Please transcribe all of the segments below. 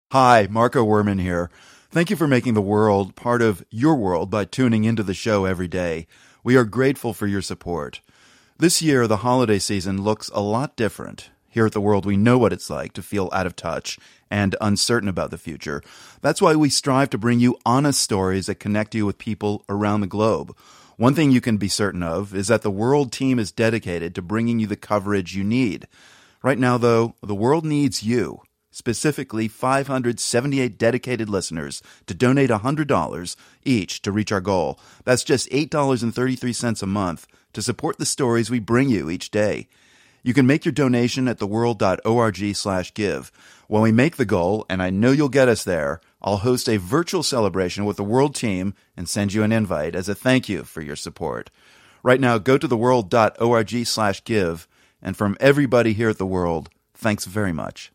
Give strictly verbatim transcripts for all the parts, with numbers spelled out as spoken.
Hi, Marco Werman here. Thank you for making the world part of your world by tuning into the show every day. We are grateful for your support. This year, the holiday season looks a lot different. Here at The World, we know what it's like to feel out of touch and uncertain about the future. That's why we strive to bring you honest stories that connect you with people around the globe. One thing you can be certain of is that the World team is dedicated to bringing you the coverage you need. Right now, though, the world needs you. Specifically, five hundred seventy-eight dedicated listeners to donate one hundred dollars each to reach our goal. That's just eight dollars and thirty-three cents a month to support the stories we bring you each day. You can make your donation at theworld.org slash give. When we make the goal, and I know you'll get us there, I'll host a virtual celebration with the World team and send you an invite as a thank you for your support. Right now, go to theworld.org slash give. And from everybody here at The World, thanks very much.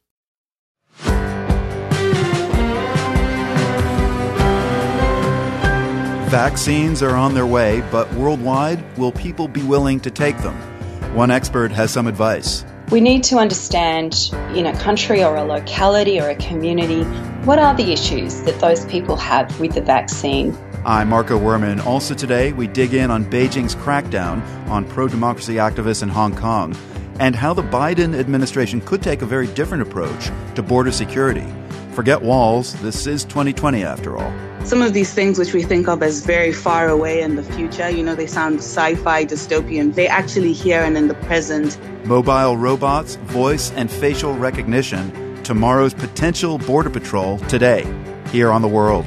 Vaccines are on their way, but worldwide, will people be willing to take them? One expert has some advice. We need to understand in a country or a locality or a community, what are the issues that those people have with the vaccine? I'm Marco Werman. Also today, we dig in on Beijing's crackdown on pro-democracy activists in Hong Kong and how the Biden administration could take a very different approach to border security. Forget walls. This is twenty twenty after all. Some of these things which we think of as very far away in the future, you know, they sound sci-fi, dystopian. They actually here and in the present. Mobile robots, voice and facial recognition. Tomorrow's potential border patrol today, here on The World.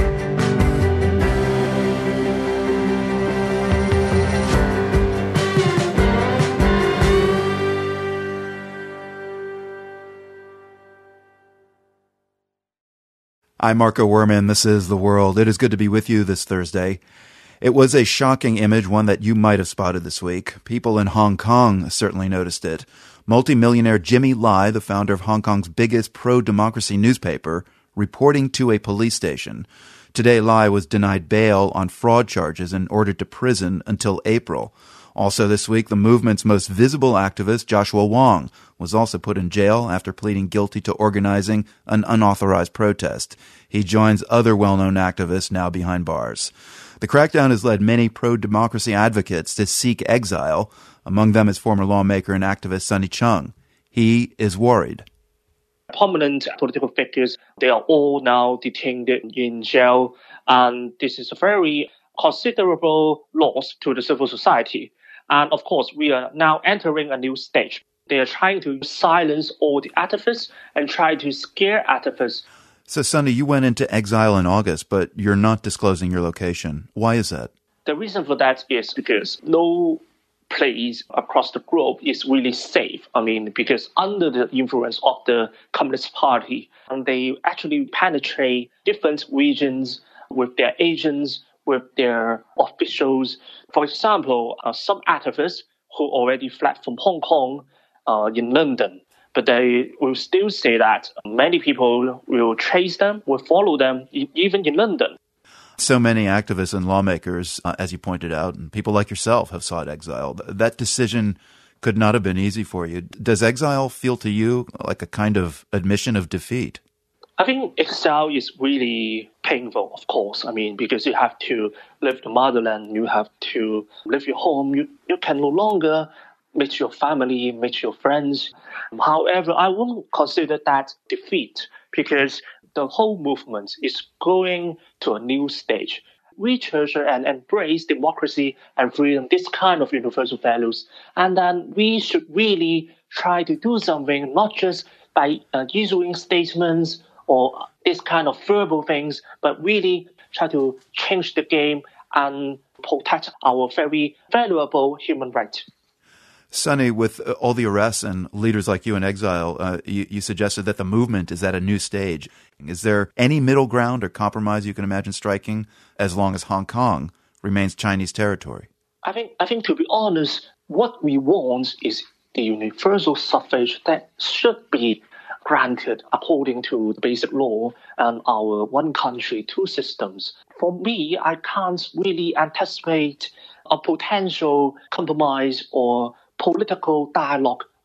I'm Marco Werman. This is The World. It is good to be with you this Thursday. It was a shocking image, one that you might have spotted this week. People in Hong Kong certainly noticed it. Multimillionaire Jimmy Lai, the founder of Hong Kong's biggest pro-democracy newspaper, reporting to a police station. Today, Lai was denied bail on fraud charges and ordered to prison until April. Also this week, the movement's most visible activist, Joshua Wong, was also put in jail after pleading guilty to organizing an unauthorized protest. He joins other well-known activists now behind bars. The crackdown has led many pro-democracy advocates to seek exile. Among them is former lawmaker and activist Sunny Chung. He is worried. Prominent political figures, they are all now detained in jail, and this is a very considerable loss to the civil society. And of course, we are now entering a new stage. They are trying to silence all the activists and try to scare activists. So, Sunny, you went into exile in August, but you're not disclosing your location. Why is that? The reason for that is because no place across the globe is really safe. I mean, because under the influence of the Communist Party, and they actually penetrate different regions with their agents, with their officials. For example, uh, some activists who already fled from Hong Kong uh, in London, but they will still say that many people will chase them, will follow them, e- even in London. So many activists and lawmakers, uh, as you pointed out, and people like yourself have sought exile. That decision could not have been easy for you. Does exile feel to you like a kind of admission of defeat? I think exile is really painful, of course. I mean, because you have to leave the motherland, you have to leave your home, you, you can no longer meet your family, meet your friends. However, I won't consider that defeat because the whole movement is going to a new stage. We treasure and embrace democracy and freedom, this kind of universal values. And then we should really try to do something, not just by uh, issuing statements or this kind of verbal things, but really try to change the game and protect our very valuable human rights. Sunny, with all the arrests and leaders like you in exile, uh, you, you suggested that the movement is at a new stage. Is there any middle ground or compromise you can imagine striking as long as Hong Kong remains Chinese territory? I think, I think to be honest, what we want is the universal suffrage that should be granted according to the basic law and our one country, two systems. For me, I can't really anticipate a potential compromise or political dialogue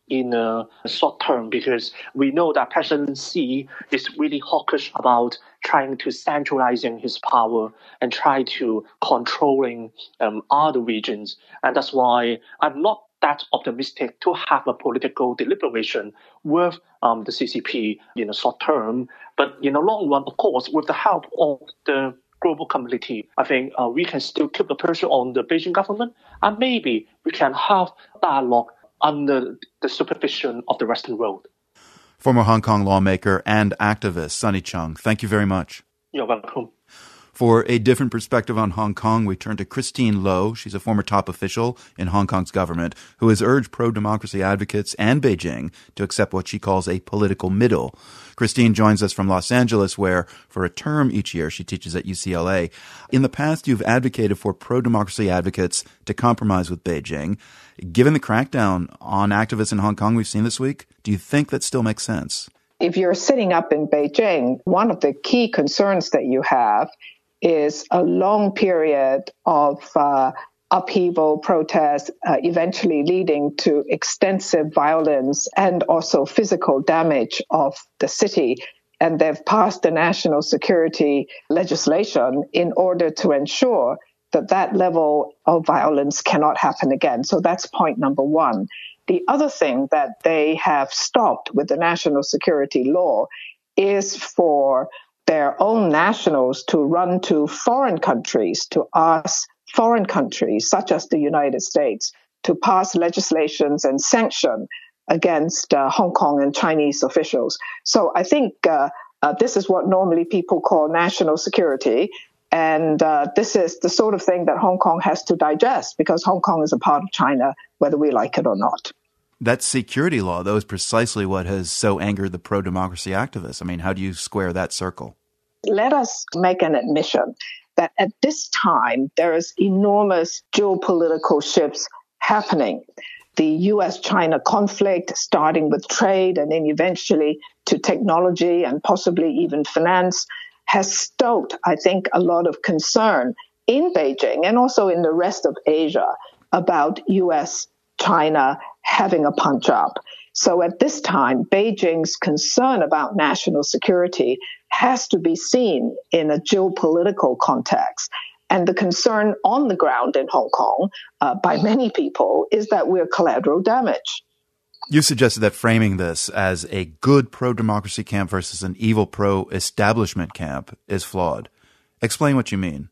in a short term, because we know that President Xi is really hawkish about trying to centralizing his power and try to controlling um, other regions. And that's why I'm not that optimistic to have a political deliberation with um, the C C P in the short term. But in the long run, of course, with the help of the global community, I think uh, we can still keep the pressure on the Beijing government, and maybe we can have dialogue under the supervision of the Western world. Former Hong Kong lawmaker and activist Sunny Chung, thank you very much. You're welcome. For a different perspective on Hong Kong, we turn to Christine Lo. She's a former top official in Hong Kong's government who has urged pro-democracy advocates and Beijing to accept what she calls a political middle. Christine joins us from Los Angeles, where for a term each year she teaches at U C L A. In the past, you've advocated for pro-democracy advocates to compromise with Beijing. Given the crackdown on activists in Hong Kong we've seen this week, do you think that still makes sense? If you're sitting up in Beijing, one of the key concerns that you have is a long period of uh, upheaval, protest, uh, eventually leading to extensive violence and also physical damage of the city. And they've passed the national security legislation in order to ensure that that level of violence cannot happen again. So that's point number one. The other thing that they have stopped with the national security law is for their own nationals to run to foreign countries, to ask foreign countries, such as the United States, to pass legislations and sanction against uh, Hong Kong and Chinese officials. So I think uh, uh, this is what normally people call national security. And uh, this is the sort of thing that Hong Kong has to digest, because Hong Kong is a part of China, whether we like it or not. That security law, though, is precisely what has so angered the pro-democracy activists. I mean, how do you square that circle? Let us make an admission that at this time, there is enormous geopolitical shifts happening. The U S China conflict, starting with trade and then eventually to technology and possibly even finance, has stoked, I think, a lot of concern in Beijing and also in the rest of Asia about U S China having a punch up. So at this time, Beijing's concern about national security has to be seen in a geopolitical context. And the concern on the ground in Hong Kong uh, by many people is that we're collateral damage. You suggested that framing this as a good pro-democracy camp versus an evil pro-establishment camp is flawed. Explain what you mean.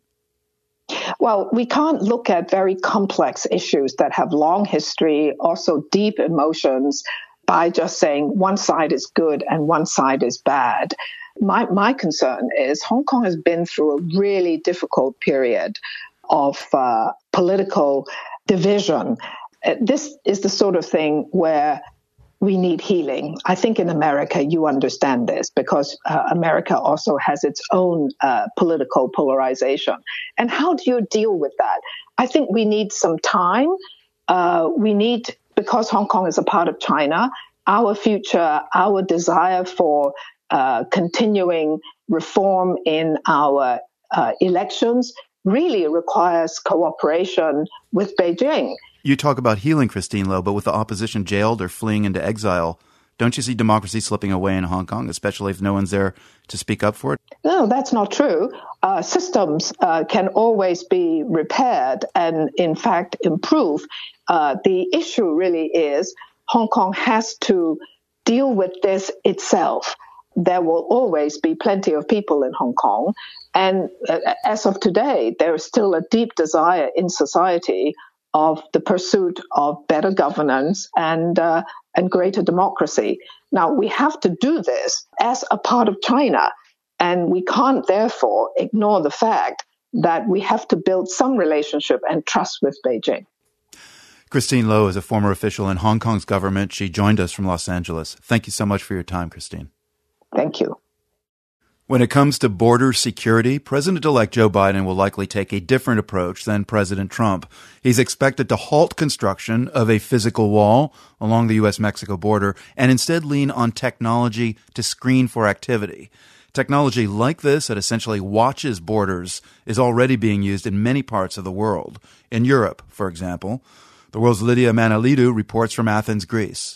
Well, we can't look at very complex issues that have long history, also deep emotions, by just saying one side is good and one side is bad. My my concern is Hong Kong has been through a really difficult period of uh, political division. Uh, this is the sort of thing where we need healing. I think in America you understand this, because uh, America also has its own uh, political polarization. And how do you deal with that? I think we need some time. Uh, we need, because Hong Kong is a part of China, our future, our desire for uh, continuing reform in our uh, elections really requires cooperation with Beijing. You talk about healing, Christine Lo, but with the opposition jailed or fleeing into exile, don't you see democracy slipping away in Hong Kong, especially if no one's there to speak up for it? No, that's not true. Uh, systems uh, can always be repaired and, in fact, improve. Uh, the issue really is Hong Kong has to deal with this itself. There will always be plenty of people in Hong Kong. And uh, as of today, there is still a deep desire in society of the pursuit of better governance and uh, and greater democracy. Now, we have to do this as a part of China, and we can't therefore ignore the fact that we have to build some relationship and trust with Beijing. Christine Lo is a former official in Hong Kong's government. She joined us from Los Angeles. Thank you so much for your time, Christine. Thank you. When it comes to border security, President-elect Joe Biden will likely take a different approach than President Trump. He's expected to halt construction of a physical wall along the U S Mexico border and instead lean on technology to screen for activity. Technology like this that essentially watches borders is already being used in many parts of the world. In Europe, for example. The world's Lydia Manalidou reports from Athens, Greece.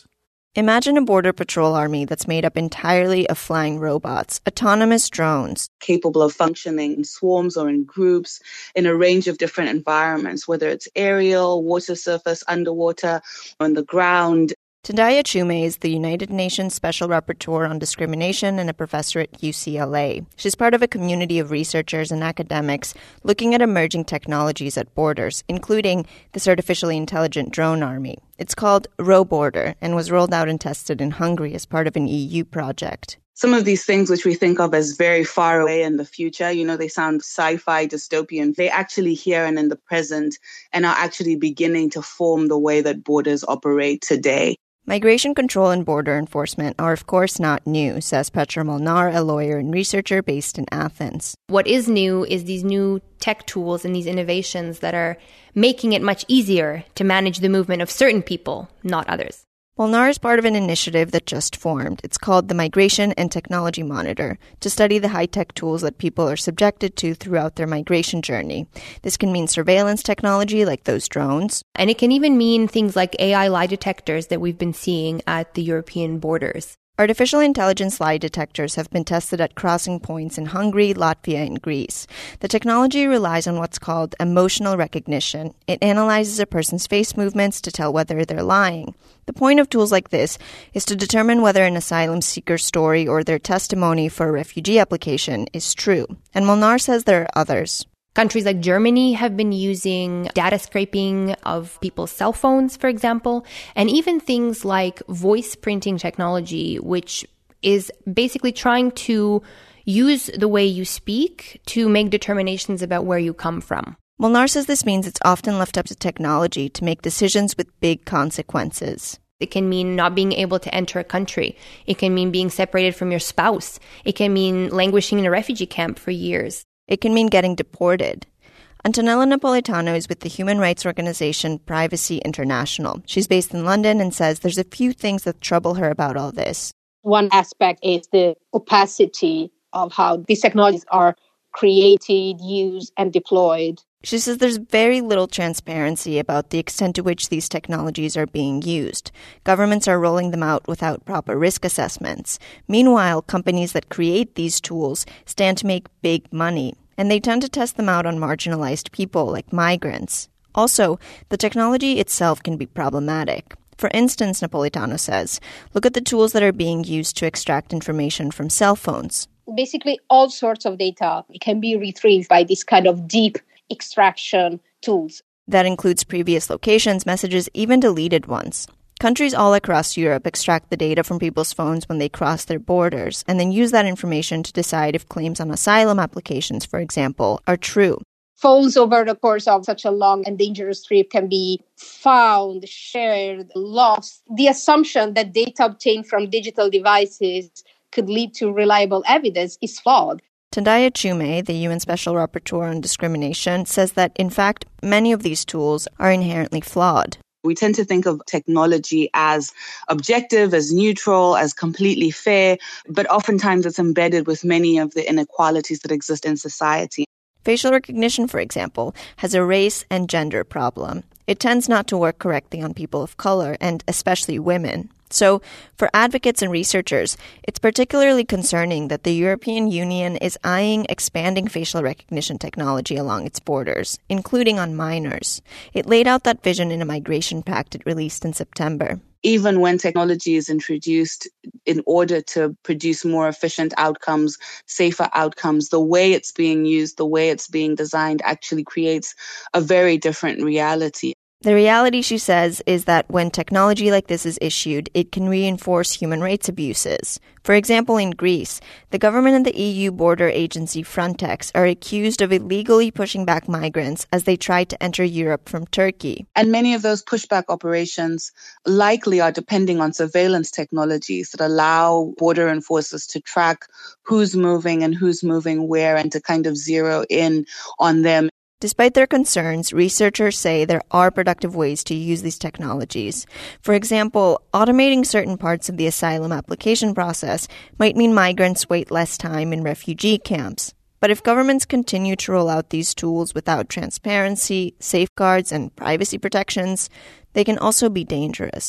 Imagine a border patrol army that's made up entirely of flying robots, autonomous drones. Capable of functioning in swarms or in groups in a range of different environments, whether it's aerial, water surface, underwater, on the ground. Tendayi Achiume is the United Nations Special Rapporteur on Discrimination and a professor at U C L A. She's part of a community of researchers and academics looking at emerging technologies at borders, including this artificially intelligent drone army. It's called RoBorder and was rolled out and tested in Hungary as part of an E U project. Some of these things which we think of as very far away in the future, you know, they sound sci-fi, dystopian. They actually here and in the present and are actually beginning to form the way that borders operate today. Migration control and border enforcement are, of course, not new, says Petra Molnar, a lawyer and researcher based in Athens. What is new is these new tech tools and these innovations that are making it much easier to manage the movement of certain people, not others. Molnar is part of an initiative that just formed. It's called the Migration and Technology Monitor, to study the high-tech tools that people are subjected to throughout their migration journey. This can mean surveillance technology like those drones. And it can even mean things like A I lie detectors that we've been seeing at the European borders. Artificial intelligence lie detectors have been tested at crossing points in Hungary, Latvia, and Greece. The technology relies on what's called emotional recognition. It analyzes a person's face movements to tell whether they're lying. The point of tools like this is to determine whether an asylum seeker's story or their testimony for a refugee application is true. And Molnar says there are others. Countries like Germany have been using data scraping of people's cell phones, for example, and even things like voice printing technology, which is basically trying to use the way you speak to make determinations about where you come from. Molnar says this means it's often left up to technology to make decisions with big consequences. It can mean not being able to enter a country. It can mean being separated from your spouse. It can mean languishing in a refugee camp for years. It can mean getting deported. Antonella Napolitano is with the human rights organization Privacy International. She's based in London and says there's a few things that trouble her about all this. One aspect is the opacity of how these technologies are created, used, and deployed. She says there's very little transparency about the extent to which these technologies are being used. Governments are rolling them out without proper risk assessments. Meanwhile, companies that create these tools stand to make big money, and they tend to test them out on marginalized people like migrants. Also, the technology itself can be problematic. For instance, Napolitano says, look at the tools that are being used to extract information from cell phones. Basically, all sorts of data can be retrieved by this kind of deep extraction tools. That includes previous locations, messages, even deleted ones. Countries all across Europe extract the data from people's phones when they cross their borders and then use that information to decide if claims on asylum applications, for example, are true. Phones over the course of such a long and dangerous trip can be found, shared, lost. The assumption that data obtained from digital devices could lead to reliable evidence is flawed. Tendayi Achiume, the U N Special Rapporteur on Discrimination, says that, in fact, many of these tools are inherently flawed. We tend to think of technology as objective, as neutral, as completely fair, but oftentimes it's embedded with many of the inequalities that exist in society. Facial recognition, for example, has a race and gender problem. It tends not to work correctly on people of color, and especially women. So, for advocates and researchers, it's particularly concerning that the European Union is eyeing expanding facial recognition technology along its borders, including on minors. It laid out that vision in a migration pact it released in September. Even when technology is introduced in order to produce more efficient outcomes, safer outcomes, the way it's being used, the way it's being designed actually creates a very different reality. The reality, she says, is that when technology like this is issued, it can reinforce human rights abuses. For example, in Greece, the government and the E U border agency Frontex are accused of illegally pushing back migrants as they try to enter Europe from Turkey. And many of those pushback operations likely are depending on surveillance technologies that allow border enforcers to track who's moving and who's moving where and to kind of zero in on them. Despite their concerns, researchers say there are productive ways to use these technologies. For example, automating certain parts of the asylum application process might mean migrants wait less time in refugee camps. But if governments continue to roll out these tools without transparency, safeguards, and privacy protections, they can also be dangerous.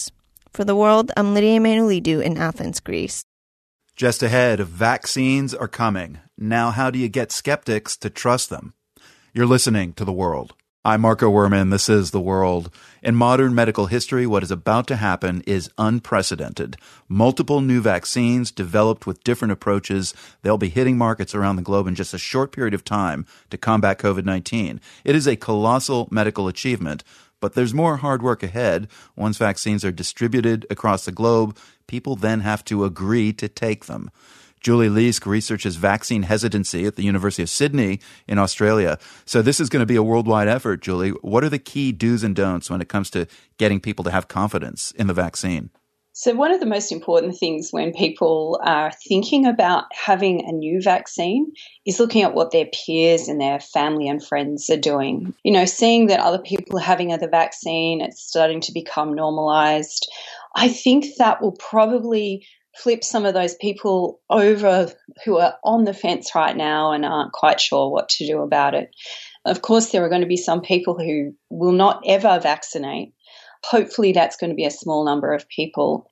For The World, I'm Lydia Emanuelidou in Athens, Greece. Just ahead, vaccines are coming. Now, how do you get skeptics to trust them? You're listening to The World. I'm Marco Werman. This is The World. In modern medical history, what is about to happen is unprecedented. Multiple new vaccines developed with different approaches. They'll be hitting markets around the globe in just a short period of time to combat covid nineteen. It is a colossal medical achievement, but there's more hard work ahead. Once vaccines are distributed across the globe, people then have to agree to take them. Julie Leask researches vaccine hesitancy at the University of Sydney in Australia. So this is going to be a worldwide effort, Julie. What are the key do's and don'ts when it comes to getting people to have confidence in the vaccine? So one of the most important things when people are thinking about having a new vaccine is looking at what their peers and their family and friends are doing. You know, seeing that other people are having the vaccine, it's starting to become normalized. I think that will probably flip some of those people over who are on the fence right now and aren't quite sure what to do about it. Of course, there are going to be some people who will not ever vaccinate. Hopefully, that's going to be a small number of people.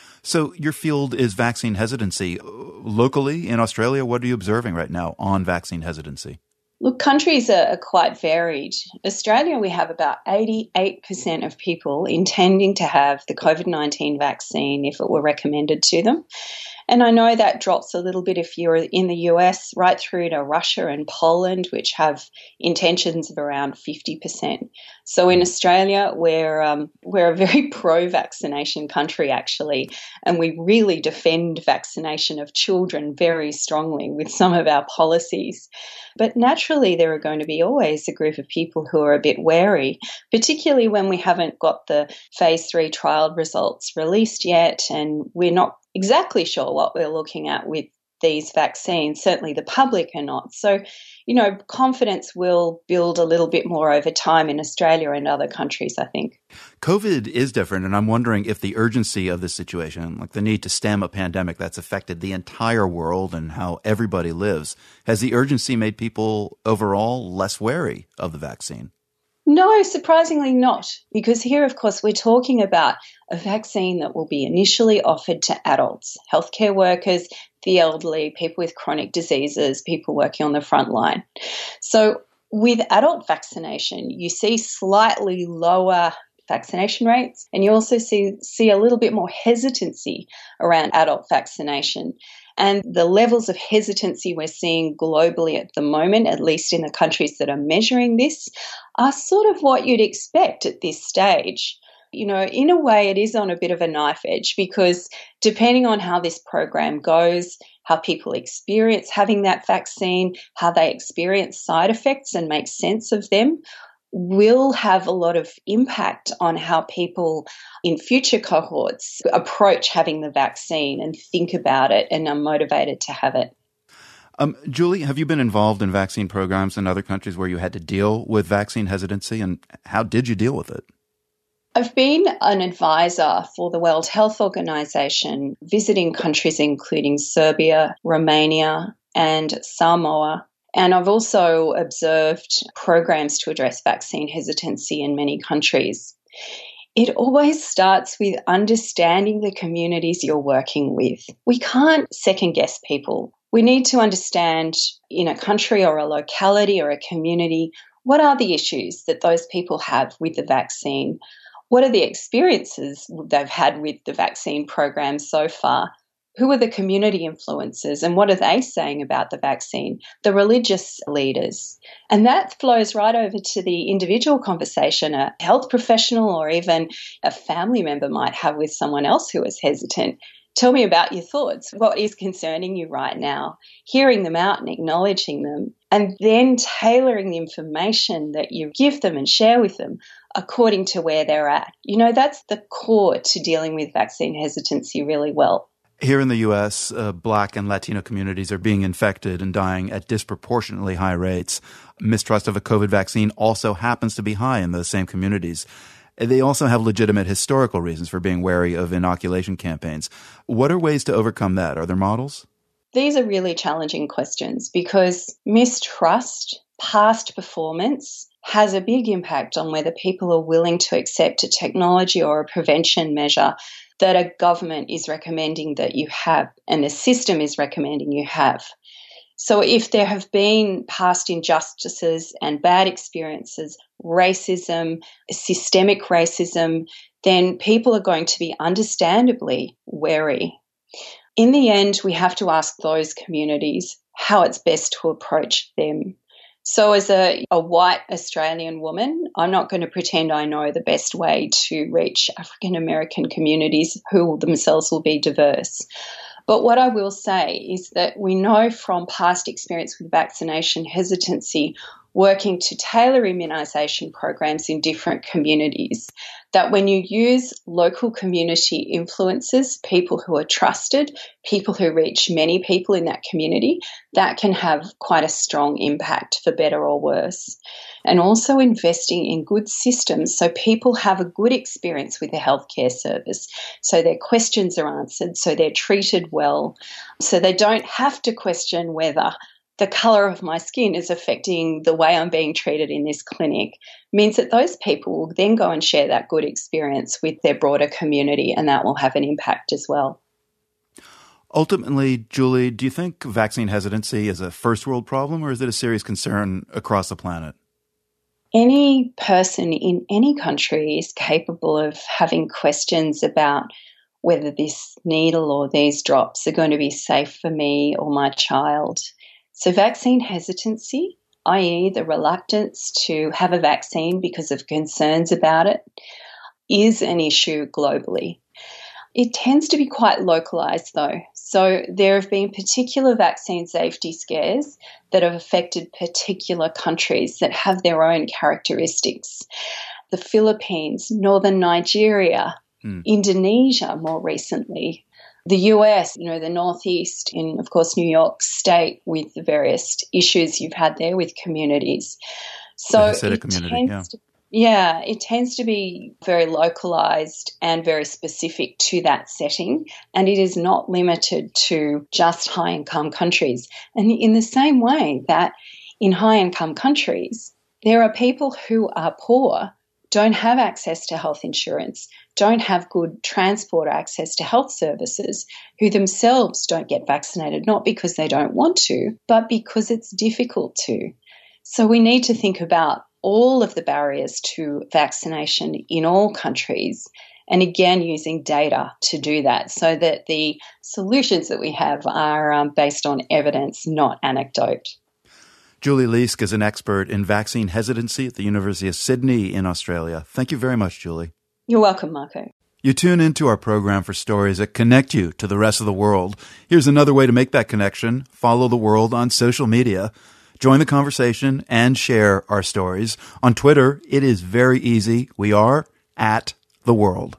So your field is vaccine hesitancy. Locally in Australia, what are you observing right now on vaccine hesitancy? Look, countries are, are quite varied. Australia, we have about eighty-eight percent of people intending to have the covid nineteen vaccine if it were recommended to them. And I know that drops a little bit if you're in the U S, right through to Russia and Poland, which have intentions of around fifty percent. So in Australia, we're um, we're a very pro-vaccination country, actually, and we really defend vaccination of children very strongly with some of our policies. But naturally, there are going to be always a group of people who are a bit wary, particularly when we haven't got the phase three trial results released yet, and we're not exactly sure what we're looking at with these vaccines. Certainly the public are not. So, you know, confidence will build a little bit more over time in Australia and other countries, I think. COVID is different, and I'm wondering if the urgency of this situation, like the need to stem a pandemic that's affected the entire world and how everybody lives, has the urgency made people overall less wary of the vaccine? No, surprisingly not, because here, of course, we're talking about a vaccine that will be initially offered to adults, healthcare workers, the elderly, people with chronic diseases, people working on the front line. So with adult vaccination, you see slightly lower vaccination rates, and you also see, see a little bit more hesitancy around adult vaccination. And the levels of hesitancy we're seeing globally at the moment, at least in the countries that are measuring this, are sort of what you'd expect at this stage. You know, in a way, it is on a bit of a knife edge because depending on how this program goes, how people experience having that vaccine, how they experience side effects and make sense of them, will have a lot of impact on how people in future cohorts approach having the vaccine and think about it and are motivated to have it. Um, Julie, have you been involved in vaccine programs in other countries where you had to deal with vaccine hesitancy, and how did you deal with it? I've been an advisor for the World Health Organization, visiting countries including Serbia, Romania, and Samoa. And I've also observed programs to address vaccine hesitancy in many countries. It always starts with understanding the communities you're working with. We can't second guess people. We need to understand in a country or a locality or a community, what are the issues that those people have with the vaccine? What are the experiences they've had with the vaccine program so far? Who are the community influencers and what are they saying about the vaccine? The religious leaders. And that flows right over to the individual conversation a health professional or even a family member might have with someone else who is hesitant. Tell me about your thoughts. What is concerning you right now? Hearing them out and acknowledging them, and then tailoring the information that you give them and share with them according to where they're at. You know, that's the core to dealing with vaccine hesitancy really well. Here in the U S, uh, Black and Latino communities are being infected and dying at disproportionately high rates. Mistrust of a COVID vaccine also happens to be high in those same communities. They also have legitimate historical reasons for being wary of inoculation campaigns. What are ways to overcome that? Are there models? These are really challenging questions because mistrust, past performance, has a big impact on whether people are willing to accept a technology or a prevention measure that a government is recommending that you have and a system is recommending you have. So if there have been past injustices and bad experiences, racism, systemic racism, then people are going to be understandably wary. In the end, we have to ask those communities how it's best to approach them. So as a, a white Australian woman, I'm not going to pretend I know the best way to reach African American communities who themselves will be diverse. But what I will say is that we know from past experience with vaccination hesitancy, working to tailor immunisation programs in different communities, that when you use local community influencers, people who are trusted, people who reach many people in that community, that can have quite a strong impact for better or worse. And also investing in good systems so people have a good experience with the healthcare service, so their questions are answered, so they're treated well, so they don't have to question whether the colour of my skin is affecting the way I'm being treated in this clinic, means that those people will then go and share that good experience with their broader community, and that will have an impact as well. Ultimately, Julie, do you think vaccine hesitancy is a first world problem, or is it a serious concern across the planet? Any person in any country is capable of having questions about whether this needle or these drops are going to be safe for me or my child. So vaccine hesitancy, that is the reluctance to have a vaccine because of concerns about it, is an issue globally. It tends to be quite localised though. So there have been particular vaccine safety scares that have affected particular countries that have their own characteristics. The Philippines, northern Nigeria, mm. Indonesia more recently, the U S, you know, the Northeast, in, of course, New York State, with the various issues you've had there with communities. So it community, tends yeah. to, yeah, it tends to be very localised and very specific to that setting, and it is not limited to just high-income countries. And in the same way that in high-income countries, there are people who are poor, don't have access to health insurance, don't have good transport access to health services, who themselves don't get vaccinated, not because they don't want to, but because it's difficult to. So we need to think about all of the barriers to vaccination in all countries, and again using data to do that so that the solutions that we have are um, based on evidence, not anecdote. Julie Leask is an expert in vaccine hesitancy at the University of Sydney in Australia. Thank you very much, Julie. You're welcome, Marco. You tune into our program for stories that connect you to the rest of the world. Here's another way to make that connection. Follow The World on social media. Join the conversation and share our stories. On Twitter, it is very easy. We are at The World.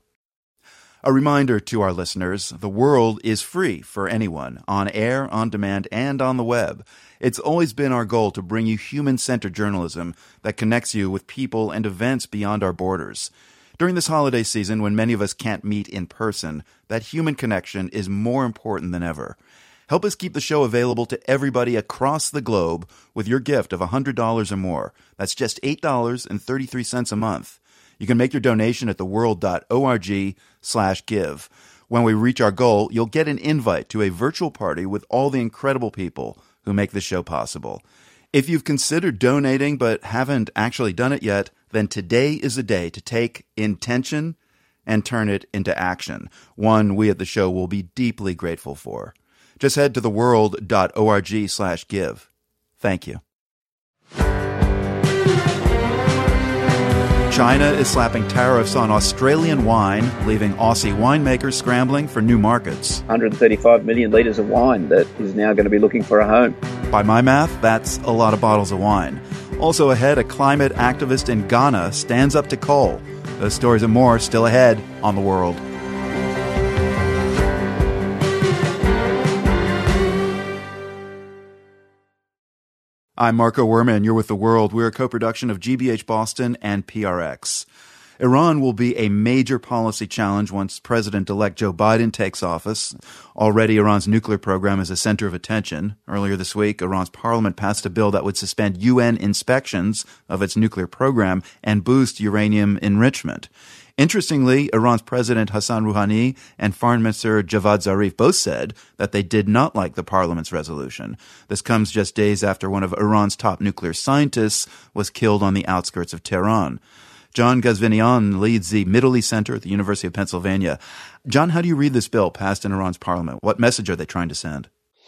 A reminder to our listeners, The World is free for anyone, on air, on demand, and on the web. It's always been our goal to bring you human-centered journalism that connects you with people and events beyond our borders. During this holiday season, when many of us can't meet in person, that human connection is more important than ever. Help us keep the show available to everybody across the globe with your gift of one hundred dollars or more. That's just eight dollars and thirty-three cents a month. You can make your donation at theworld.org slash give. When we reach our goal, you'll get an invite to a virtual party with all the incredible people who make this show possible. If you've considered donating but haven't actually done it yet, then today is the day to take intention and turn it into action, one we at the show will be deeply grateful for. Just head to theworld.org slash give. Thank you. China is slapping tariffs on Australian wine, leaving Aussie winemakers scrambling for new markets. one hundred thirty-five million litres of wine that is now going to be looking for a home. By my math, that's a lot of bottles of wine. Also ahead, a climate activist in Ghana stands up to coal. Those stories and more still ahead on The World. I'm Marco Werman. You're with The World. We're a co-production of G B H Boston and P R X. Iran will be a major policy challenge once President-elect Joe Biden takes office. Already, Iran's nuclear program is a center of attention. Earlier this week, Iran's parliament passed a bill that would suspend U N inspections of its nuclear program and boost uranium enrichment. Interestingly, Iran's President Hassan Rouhani and Foreign Minister Javad Zarif both said that they did not like the parliament's resolution. This comes just days after one of Iran's top nuclear scientists was killed on the outskirts of Tehran. John Ghazvinian leads the Middle East Center at the University of Pennsylvania. John, how do you read this bill passed in Iran's parliament? What message are they trying to send?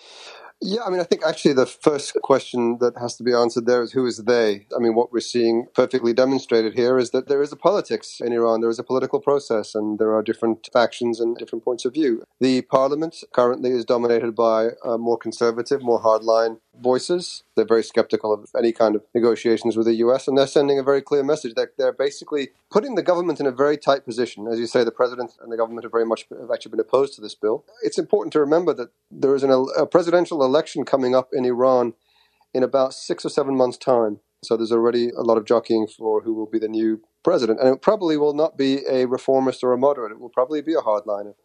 Yeah, I mean, I think actually the first question that has to be answered there is who is they? I mean, what we're seeing perfectly demonstrated here is that there is a politics in Iran. There is a political process, and there are different factions and different points of view. The parliament currently is dominated by uh, more conservative, more hardline voices. They're very skeptical of any kind of negotiations with the U S, and they're sending a very clear message that they're basically putting the government in a very tight position. As you say, the president and the government have very much have actually been opposed to this bill. It's important to remember that there is an, a presidential election coming up in Iran in about six or seven months' time. So there's already a lot of jockeying for who will be the new president. And it probably will not be a reformist or a moderate. It will probably be a hardliner.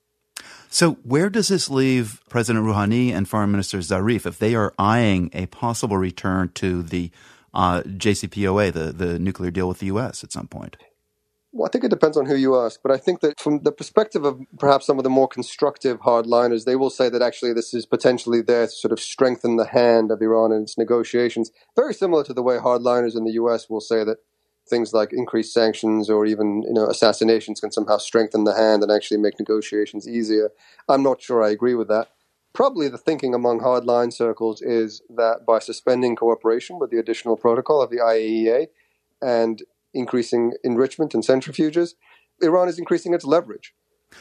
So where does this leave President Rouhani and Foreign Minister Zarif if they are eyeing a possible return to the uh, J C P O A, the, the nuclear deal with the U S at some point? Well, I think it depends on who you ask. But I think that from the perspective of perhaps some of the more constructive hardliners, they will say that actually this is potentially there to sort of strengthen the hand of Iran in its negotiations. Very similar to the way hardliners in the U S will say that things like increased sanctions or even, you know, assassinations can somehow strengthen the hand and actually make negotiations easier. I'm not sure I agree with that. Probably the thinking among hardline circles is that by suspending cooperation with the additional protocol of the I A E A and increasing enrichment and centrifuges, Iran is increasing its leverage.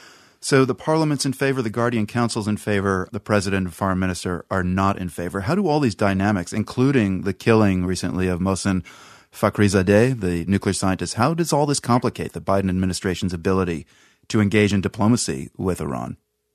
So the parliament's in favor, the Guardian Council's in favor, the president and foreign minister are not in favor. How do all these dynamics, including the killing recently of Mohsen Fakhrizadeh, the nuclear scientist, how does all this complicate the Biden administration's ability to engage in diplomacy with Iran?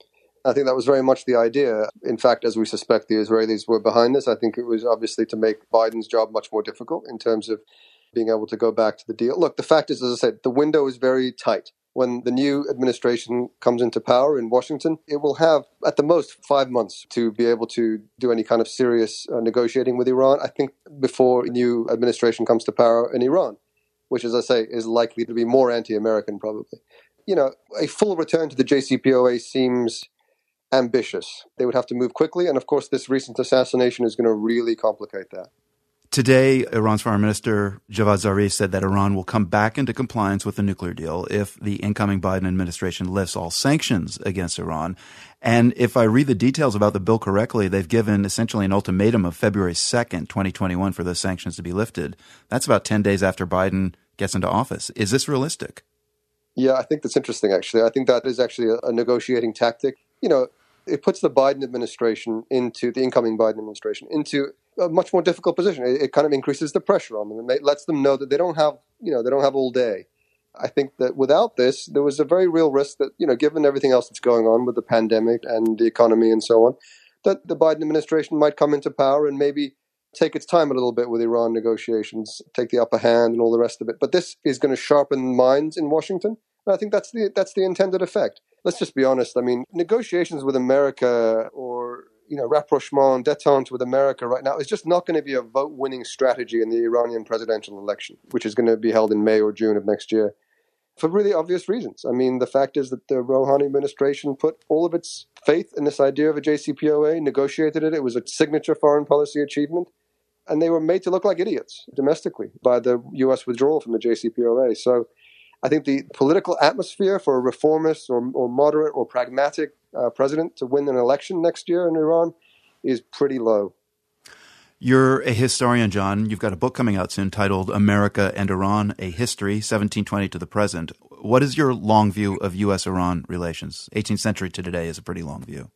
I think that was very much the idea. In fact, as we suspect the Israelis were behind this, I think it was obviously to make Biden's job much more difficult in terms of being able to go back to the deal. Look, the fact is, as I said, the window is very tight. When the new administration comes into power in Washington, it will have at the most five months to be able to do any kind of serious uh, negotiating with Iran, I think, before a new administration comes to power in Iran, which, as I say, is likely to be more anti-American probably. You know, a full return to the J C P O A seems ambitious. They would have to move quickly, and of course this recent assassination is going to really complicate that. Today, Iran's Foreign Minister Javad Zarif said that Iran will come back into compliance with the nuclear deal if the incoming Biden administration lifts all sanctions against Iran. And if I read the details about the bill correctly, they've given essentially an ultimatum of February second, twenty twenty-one for those sanctions to be lifted. That's about ten days after Biden gets into office. Is this realistic? Yeah, I think that's interesting, actually. I think that is actually a, a negotiating tactic. You know, it puts the Biden administration into, the incoming Biden administration, into a much more difficult position. It, it kind of increases the pressure on them and it lets them know that they don't have, you know, they don't have all day. I think that without this, there was a very real risk that, you know, given everything else that's going on with the pandemic and the economy and so on, that the Biden administration might come into power and maybe take its time a little bit with Iran negotiations, take the upper hand and all the rest of it. But this is going to sharpen minds in Washington. And I think that's the that's the intended effect. Let's just be honest. I mean, negotiations with America or, you know, rapprochement, détente with America right now is just not going to be a vote-winning strategy in the Iranian presidential election, which is going to be held in May or June of next year, for really obvious reasons. I mean, the fact is that the Rouhani administration put all of its faith in this idea of a J C P O A, negotiated it. It was a signature foreign policy achievement, and they were made to look like idiots domestically by the U S withdrawal from the J C P O A. So I think the political atmosphere for a reformist or, or moderate or pragmatic uh, president to win an election next year in Iran is pretty low. You're a historian, John. You've got a book coming out soon titled America and Iran, A History, seventeen twenty to the Present. What is your long view of U S Iran relations? eighteenth century to today is a pretty long view.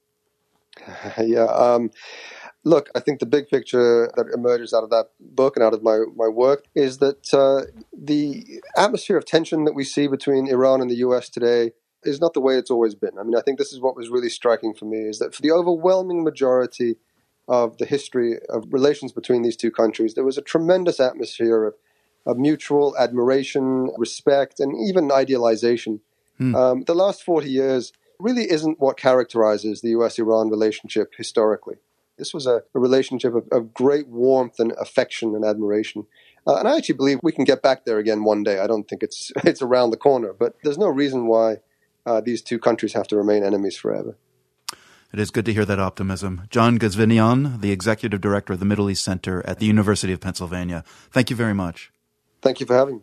yeah. Um, look, I think the big picture that emerges out of that book and out of my, my work is that uh, the atmosphere of tension that we see between Iran and the U S today is not the way it's always been. I mean, I think this is what was really striking for me, is that for the overwhelming majority of the history of relations between these two countries, there was a tremendous atmosphere of, of mutual admiration, respect, and even idealization. Hmm. Um, the last forty years really isn't what characterizes the U S Iran relationship historically. This was a, a relationship of, of great warmth and affection and admiration. Uh, and I actually believe we can get back there again one day. I don't think it's it's around the corner, but there's no reason why uh, these two countries have to remain enemies forever. It is good to hear that optimism. John Ghazvinian, the Executive Director of the Middle East Center at the University of Pennsylvania. Thank you very much. Thank you for having me.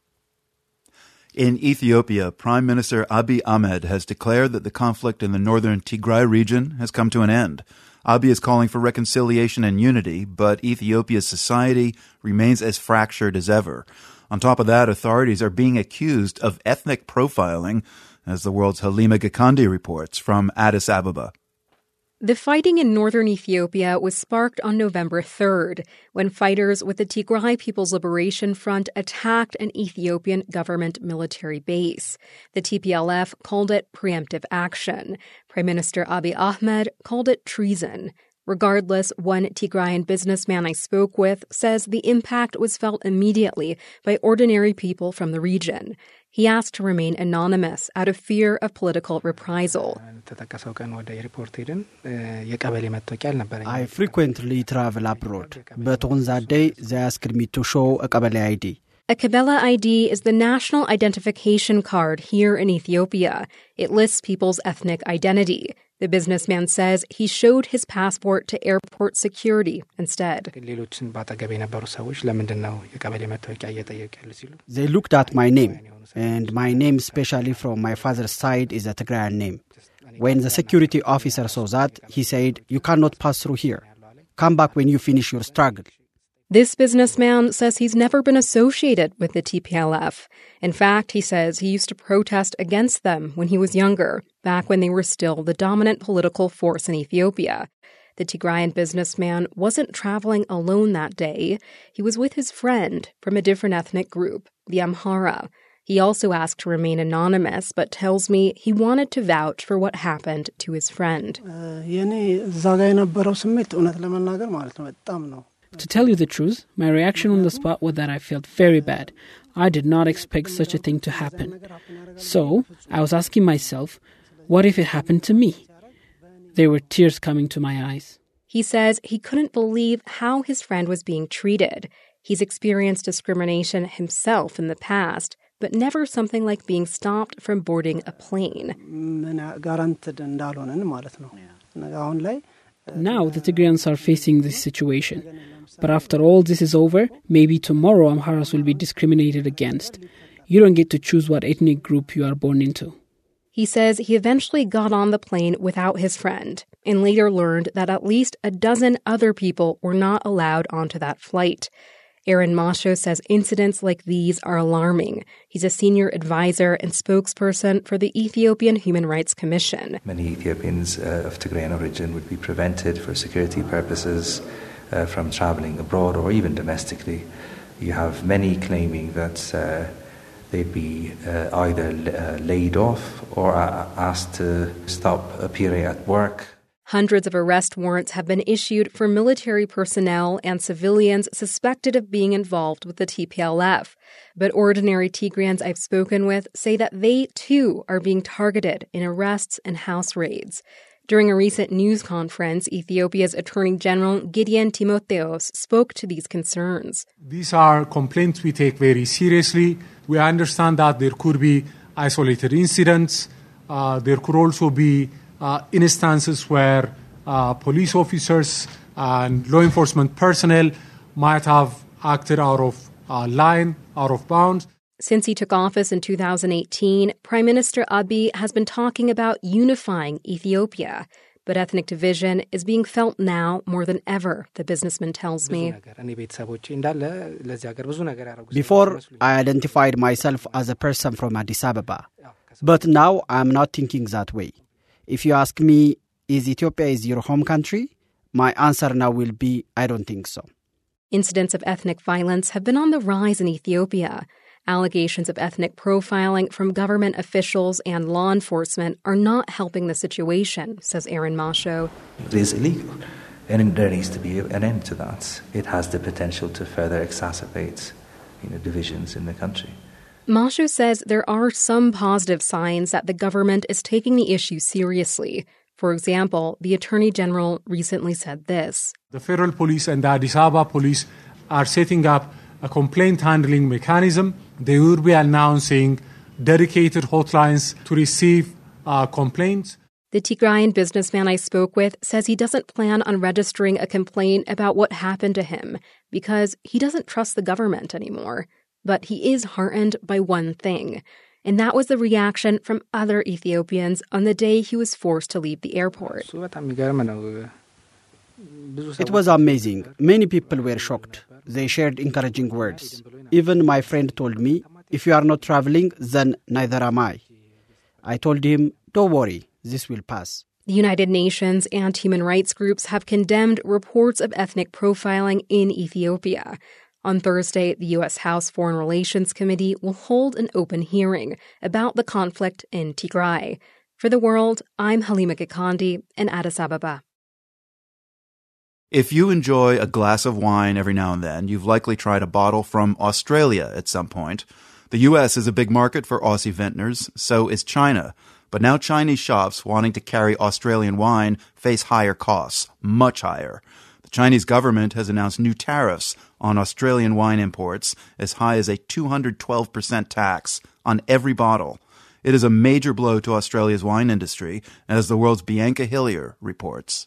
In Ethiopia, Prime Minister Abiy Ahmed has declared that the conflict in the northern Tigray region has come to an end. Abiy is calling for reconciliation and unity, but Ethiopia's society remains as fractured as ever. On top of that, authorities are being accused of ethnic profiling, as the world's Halima Gikandi reports from Addis Ababa. The fighting in northern Ethiopia was sparked on November third, when fighters with the Tigray People's Liberation Front attacked an Ethiopian government military base. The T P L F called it preemptive action. Prime Minister Abiy Ahmed called it treason. Regardless, one Tigrayan businessman I spoke with says the impact was felt immediately by ordinary people from the region. He asked to remain anonymous out of fear of political reprisal. I frequently travel abroad, but on that day they asked me to show a Kabbalah I D. A Kabbalah I D is the national identification card here in Ethiopia. It lists people's ethnic identity. The businessman says he showed his passport to airport security instead. They looked at my name, and my name, especially from my father's side, is a Tigrayan name. When the security officer saw that, he said, "You cannot pass through here. Come back when you finish your struggle." This businessman says he's never been associated with the T P L F. In fact, he says he used to protest against them when he was younger, back when they were still the dominant political force in Ethiopia. The Tigrayan businessman wasn't traveling alone that day. He was with his friend from a different ethnic group, the Amhara. He also asked to remain anonymous, but tells me he wanted to vouch for what happened to his friend. To tell you the truth, my reaction on the spot was that I felt very bad. I did not expect such a thing to happen. So, I was asking myself, what if it happened to me? There were tears coming to my eyes. He says he couldn't believe how his friend was being treated. He's experienced discrimination himself in the past, but never something like being stopped from boarding a plane. Now the Tigrayans are facing this situation. But after all this is over, maybe tomorrow Amharas will be discriminated against. You don't get to choose what ethnic group you are born into. He says he eventually got on the plane without his friend and later learned that at least a dozen other people were not allowed onto that flight. Aaron Masho says incidents like these are alarming. He's a senior advisor and spokesperson for the Ethiopian Human Rights Commission. Many Ethiopians uh, of Tigrayan origin would be prevented for security purposes uh, from traveling abroad or even domestically. You have many claiming that uh, they'd be uh, either uh, laid off or uh, asked to stop appearing at work. Hundreds of arrest warrants have been issued for military personnel and civilians suspected of being involved with the T P L F. But ordinary Tigrayans I've spoken with say that they, too, are being targeted in arrests and house raids. During a recent news conference, Ethiopia's Attorney General Gideon Timotheos spoke to these concerns. These are complaints we take very seriously. We understand that there could be isolated incidents. Uh, there could also be Uh, instances where uh, police officers and law enforcement personnel might have acted out of uh, line, out of bounds. Since he took office in two thousand eighteen, Prime Minister Abiy has been talking about unifying Ethiopia. But ethnic division is being felt now more than ever, the businessman tells me. Before, I identified myself as a person from Addis Ababa. But now I'm not thinking that way. If you ask me, is Ethiopia is your home country? My answer now will be, I don't think so. Incidents of ethnic violence have been on the rise in Ethiopia. Allegations of ethnic profiling from government officials and law enforcement are not helping the situation, says Aaron Masho. It is illegal, and there needs to be an end to that. It has the potential to further exacerbate, you know, divisions in the country. Masho says there are some positive signs that the government is taking the issue seriously. For example, the Attorney General recently said this. The federal police and the Addis Ababa police are setting up a complaint handling mechanism. They will be announcing dedicated hotlines to receive uh, complaints. The Tigrayan businessman I spoke with says he doesn't plan on registering a complaint about what happened to him because he doesn't trust the government anymore. But he is heartened by one thing, and that was the reaction from other Ethiopians on the day he was forced to leave the airport. It was amazing. Many people were shocked. They shared encouraging words. Even my friend told me, if you are not traveling, then neither am I. I told him, don't worry, this will pass. The United Nations and human rights groups have condemned reports of ethnic profiling in Ethiopia. On Thursday, the U S House Foreign Relations Committee will hold an open hearing about the conflict in Tigray. For The World, I'm Halima Gikandi in Addis Ababa. If you enjoy a glass of wine every now and then, you've likely tried a bottle from Australia at some point. The U S is a big market for Aussie vintners, so is China. But now Chinese shops wanting to carry Australian wine face higher costs, much higher. The Chinese government has announced new tariffs on Australian wine imports as high as a two hundred twelve percent tax on every bottle. It is a major blow to Australia's wine industry, as the world's Bianca Hillier reports.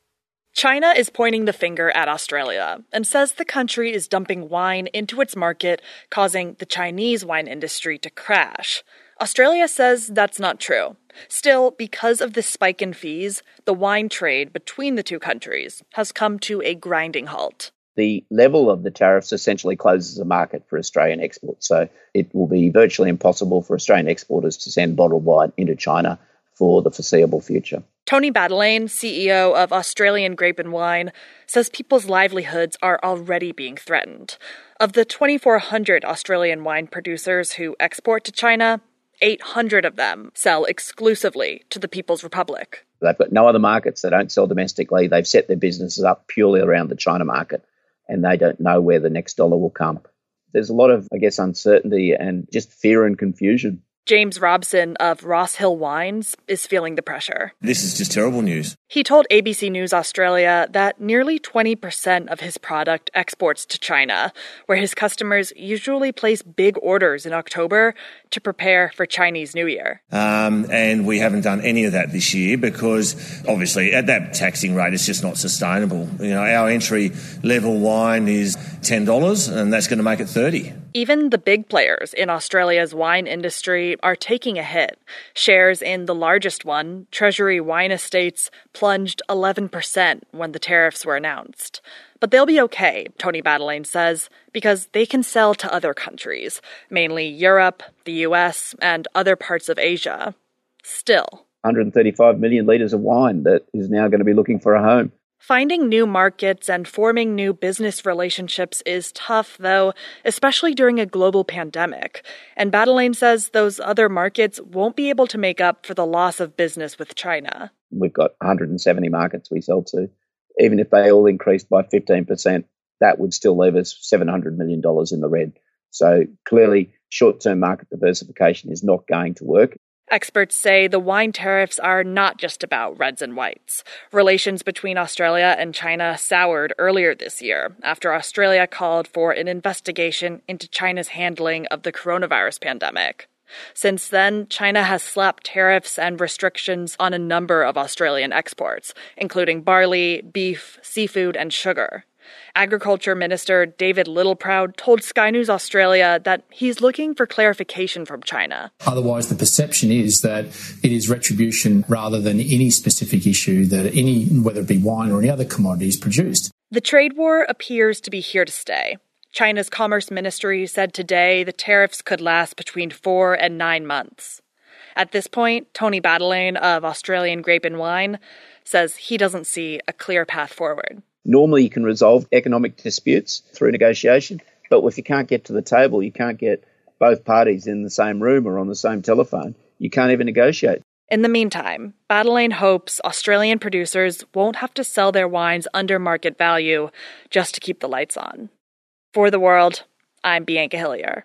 China is pointing the finger at Australia and says the country is dumping wine into its market, causing the Chinese wine industry to crash. Australia says that's not true. Still, because of this spike in fees, the wine trade between the two countries has come to a grinding halt. The level of the tariffs essentially closes the market for Australian exports, so it will be virtually impossible for Australian exporters to send bottled wine into China for the foreseeable future. Tony Baddeleyne, C E O of Australian Grape and Wine, says people's livelihoods are already being threatened. Of the twenty-four hundred Australian wine producers who export to China, eight hundred of them sell exclusively to the People's Republic. They've got no other markets. They don't sell domestically. They've set their businesses up purely around the China market, and they don't know where the next dollar will come. There's a lot of, I guess, uncertainty and just fear and confusion. James Robson of Ross Hill Wines is feeling the pressure. This is just terrible news. He told A B C News Australia that nearly twenty percent of his product exports to China, where his customers usually place big orders in October to prepare for Chinese New Year. Um, and we haven't done any of that this year because, obviously, at that taxing rate, it's just not sustainable. You know, our entry-level wine is ten dollars, and that's going to make it thirty dollars. Even the big players in Australia's wine industry are taking a hit. Shares in the largest one, Treasury Wine Estates, plunged eleven percent when the tariffs were announced. But they'll be okay, Tony Baddeleyne says, because they can sell to other countries, mainly Europe, the U S, and other parts of Asia. Still, one hundred thirty-five million litres of wine that is now going to be looking for a home. Finding new markets and forming new business relationships is tough, though, especially during a global pandemic. And Baddeleyne says those other markets won't be able to make up for the loss of business with China. We've got one hundred seventy markets we sell to. Even if they all increased by fifteen percent, that would still leave us seven hundred million dollars in the red. So clearly, short-term market diversification is not going to work. Experts say the wine tariffs are not just about reds and whites. Relations between Australia and China soured earlier this year after Australia called for an investigation into China's handling of the coronavirus pandemic. Since then, China has slapped tariffs and restrictions on a number of Australian exports, including barley, beef, seafood, and sugar. Agriculture Minister David Littleproud told Sky News Australia that he's looking for clarification from China. Otherwise, the perception is that it is retribution rather than any specific issue that any, whether it be wine or any other commodity, is produced. The trade war appears to be here to stay. China's Commerce Ministry said today the tariffs could last between four and nine months. At this point, Tony Baddeleyne of Australian Grape and Wine says he doesn't see a clear path forward. Normally, you can resolve economic disputes through negotiation, but if you can't get to the table, you can't get both parties in the same room or on the same telephone, you can't even negotiate. In the meantime, Baddeleyne hopes Australian producers won't have to sell their wines under market value just to keep the lights on. For The World, I'm Bianca Hillier.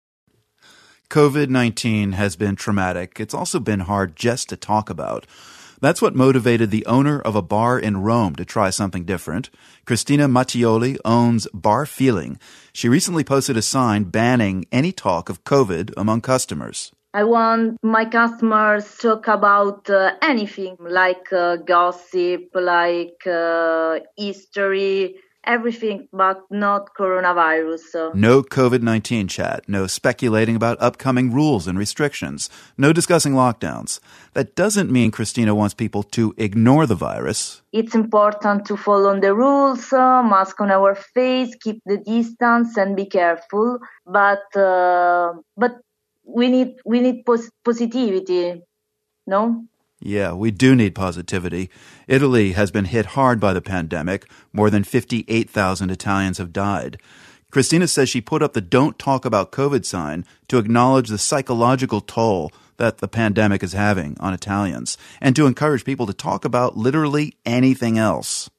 covid nineteen has been traumatic. It's also been hard just to talk about. That's what motivated the owner of a bar in Rome to try something different. Cristina Mattioli owns Bar Feeling. She recently posted a sign banning any talk of COVID among customers. I want my customers to talk about uh, anything, like uh, gossip, like uh, history, everything, but not coronavirus. No COVID nineteen chat, no speculating about upcoming rules and restrictions, no discussing lockdowns. That doesn't mean Cristina wants people to ignore the virus. It's important to follow the rules, uh, mask on our face, keep the distance, and be careful. But uh, but we need we need pos- positivity, no? Yeah, we do need positivity. Italy has been hit hard by the pandemic. More than fifty-eight thousand Italians have died. Cristina says she put up the Don't Talk About COVID sign to acknowledge the psychological toll that the pandemic is having on Italians and to encourage people to talk about literally anything else.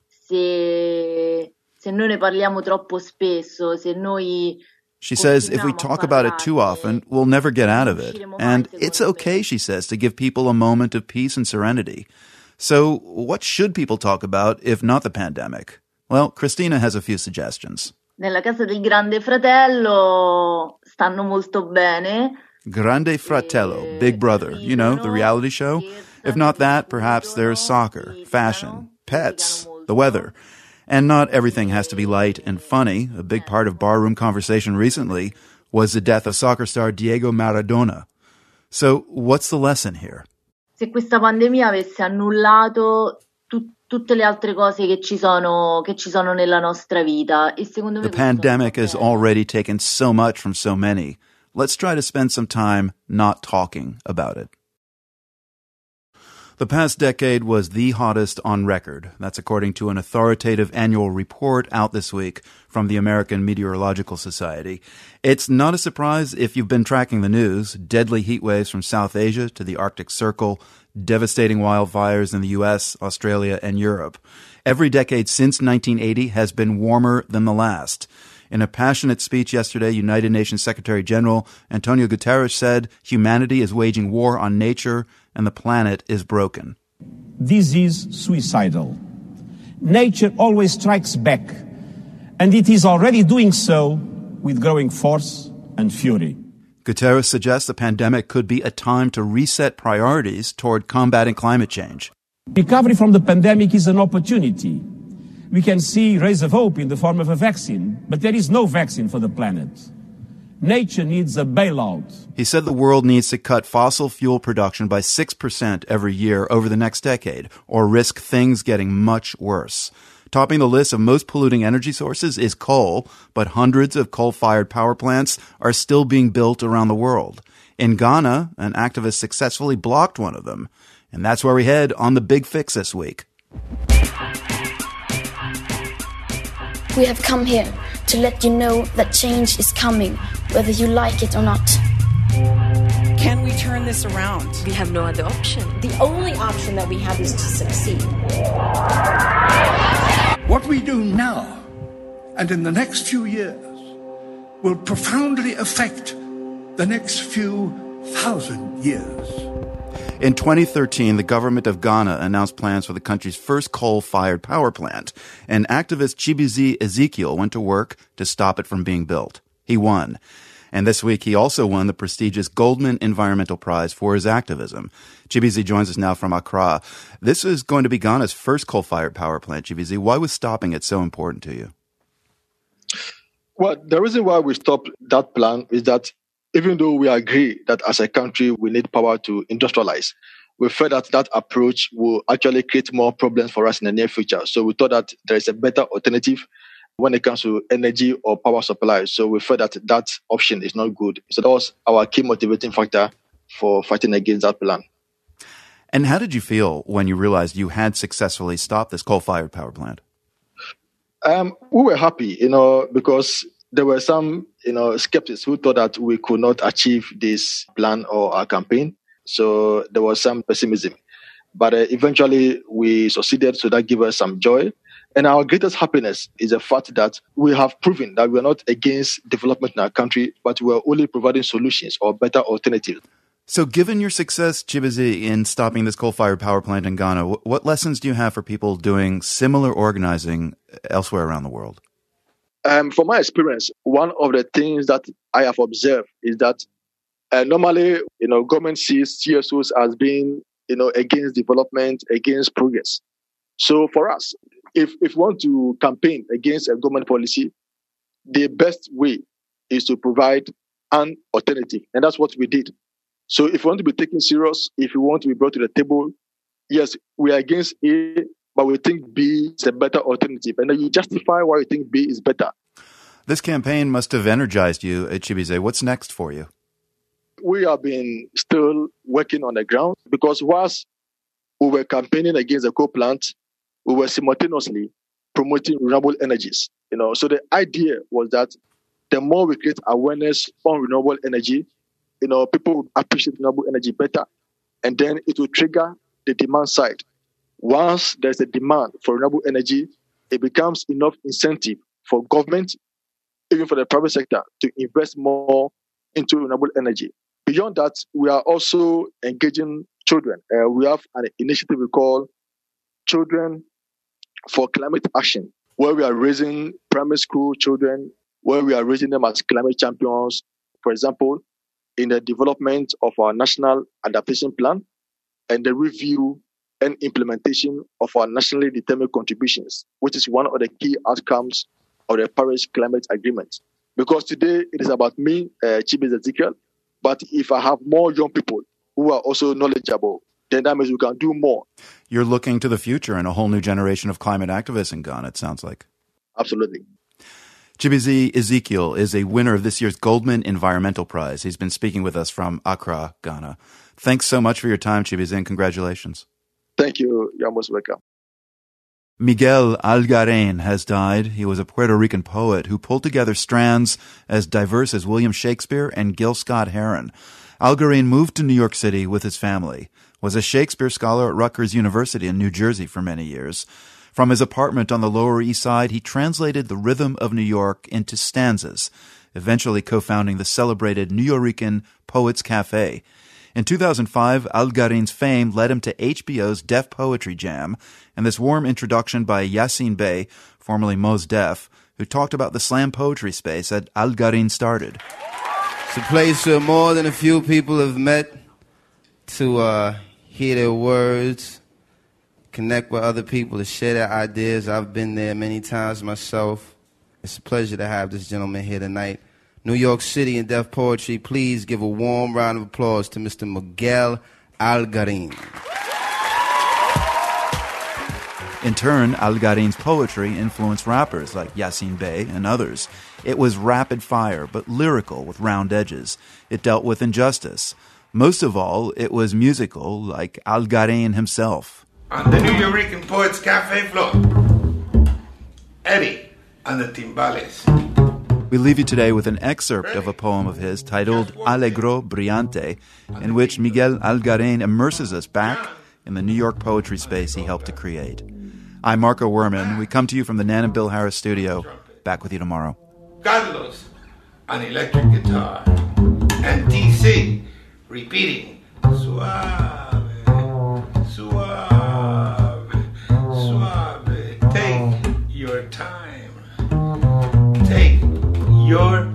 Se, se noi ne parliamo troppo spesso, se noi... She says if we talk about it too often, we'll never get out of it. And it's okay, she says, to give people a moment of peace and serenity. So what should people talk about if not the pandemic? Well, Cristina has a few suggestions. Nella casa del Grande Fratello stanno molto bene. Grande Fratello, Big Brother, you know, the reality show. If not that, perhaps there's soccer, fashion, pets, the weather. And not everything has to be light and funny. A big part of barroom conversation recently was the death of soccer star Diego Maradona. So what's the lesson here? Se questa pandemia avesse annullato tu- tutte le altre cose che ci sono che ci sono nella nostra vita, e secondo me the pandemic has already taken so much from so many. Let's try to spend some time not talking about it. The past decade was the hottest on record. That's according to an authoritative annual report out this week from the American Meteorological Society. It's not a surprise if you've been tracking the news. Deadly heat waves from South Asia to the Arctic Circle, devastating wildfires in the U S, Australia, and Europe. Every decade since nineteen eighty has been warmer than the last. In a passionate speech yesterday, United Nations Secretary General Antonio Guterres said humanity is waging war on nature and the planet is broken. This is suicidal. Nature always strikes back, and it is already doing so with growing force and fury. Guterres suggests the pandemic could be a time to reset priorities toward combating climate change. Recovery from the pandemic is an opportunity. We can see rays of hope in the form of a vaccine, but there is no vaccine for the planet. Nature needs a bailout. He said the world needs to cut fossil fuel production by six percent every year over the next decade, or risk things getting much worse. Topping the list of most polluting energy sources is coal, but hundreds of coal-fired power plants are still being built around the world. In Ghana, an activist successfully blocked one of them. And that's where we head on The Big Fix this week. We have come here to let you know that change is coming, whether you like it or not. Can we turn this around? We have no other option. The only option that we have is to succeed. What we do now and in the next few years will profoundly affect the next few thousand years. In twenty thirteen, the government of Ghana announced plans for the country's first coal-fired power plant, and activist Chibueze Ezekiel went to work to stop it from being built. He won. And this week, he also won the prestigious Goldman Environmental Prize for his activism. Chibueze joins us now from Accra. This is going to be Ghana's first coal-fired power plant, Chibueze. Why was stopping it so important to you? Well, the reason why we stopped that plan is that even though we agree that as a country we need power to industrialize, we felt that that approach will actually create more problems for us in the near future. So we thought that there is a better alternative when it comes to energy or power supply. So we felt that that option is not good. So that was our key motivating factor for fighting against that plan. And how did you feel when you realized you had successfully stopped this coal-fired power plant? Um, we were happy, you know, because there were some, you know, skeptics who thought that we could not achieve this plan or our campaign. So there was some pessimism. But uh, eventually we succeeded, so that gave us some joy. And our greatest happiness is the fact that we have proven that we are not against development in our country, but we are only providing solutions or better alternatives. So given your success, Chibueze, in stopping this coal-fired power plant in Ghana, what lessons do you have for people doing similar organizing elsewhere around the world? Um, from my experience, one of the things that I have observed is that uh, normally, you know, government sees C S Os as being, you know, against development, against progress. So for us, if, if we want to campaign against a government policy, the best way is to provide an alternative. And that's what we did. So if you want to be taken serious, if you want to be brought to the table, yes, we are against A, but we think B is a better alternative. And then you justify why you think B is better. This campaign must have energized you at Chibueze. What's next for you? We have been still working on the ground because whilst we were campaigning against the coal plant, we were simultaneously promoting renewable energies. You know, so the idea was that the more we create awareness on renewable energy, you know, people would appreciate renewable energy better, and then it will trigger the demand side. Once there's a demand for renewable energy, it becomes enough incentive for government, even for the private sector, to invest more into renewable energy. Beyond that, we are also engaging children. Uh, we have an initiative we call Children for Climate Action, where we are raising primary school children, where we are raising them as climate champions. For example, in the development of our national adaptation plan and the review and implementation of our nationally determined contributions, which is one of the key outcomes of the Paris Climate Agreement. Because today it is about me, uh, Chibueze Ezekiel, but if I have more young people who are also knowledgeable, then that means we can do more. You're looking to the future and a whole new generation of climate activists in Ghana, it sounds like. Absolutely. Chibueze Ezekiel is a winner of this year's Goldman Environmental Prize. He's been speaking with us from Accra, Ghana. Thanks so much for your time, Chibueze, and congratulations. Thank you. You're most welcome. Miguel Algarín has died. He was a Puerto Rican poet who pulled together strands as diverse as William Shakespeare and Gil Scott-Heron. Algarín moved to New York City with his family, was a Shakespeare scholar at Rutgers University in New Jersey for many years. From his apartment on the Lower East Side, he translated the rhythm of New York into stanzas, eventually co-founding the celebrated Nuyorican Poets Cafe. In two thousand five, Algarín's fame led him to H B O's Def Poetry Jam, and this warm introduction by Yasiin Bey, formerly Mos Def, who talked about the slam poetry space that Algarín started. It's a place where more than a few people have met to uh, hear their words, connect with other people, to share their ideas. I've been there many times myself. It's a pleasure to have this gentleman here tonight. New York City and Def Poetry, please give a warm round of applause to Mister Miguel Algarín. In turn, Algarín's poetry influenced rappers like Yasiin Bey and others. It was rapid fire, but lyrical with round edges. It dealt with injustice. Most of all, it was musical, like Algarín himself. On the Nuyorican Poets Cafe floor, Eddie and the Timbales. We leave you today with an excerpt of a poem of his titled Allegro Brillante, in which Miguel Algarín immerses us back in the New York poetry space he helped to create. I'm Marco Werman. We come to you from the Nan and Bill Harris studio. Back with you tomorrow. Carlos on electric guitar, and T C repeating suave, suave, suave. Take your time. Take your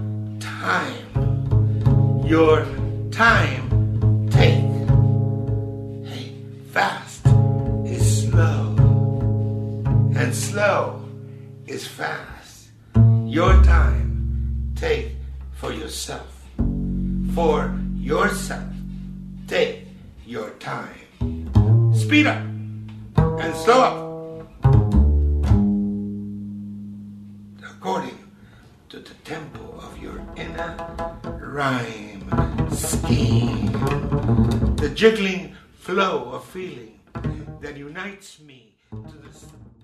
time. Your time. Take. Hey, fast is slow, and slow is fast. Your time. Take for yourself. For yourself. Take your time. Speed up and slow up according to the tempo of your inner rhyme scheme. The jiggling flow of feeling that unites me to the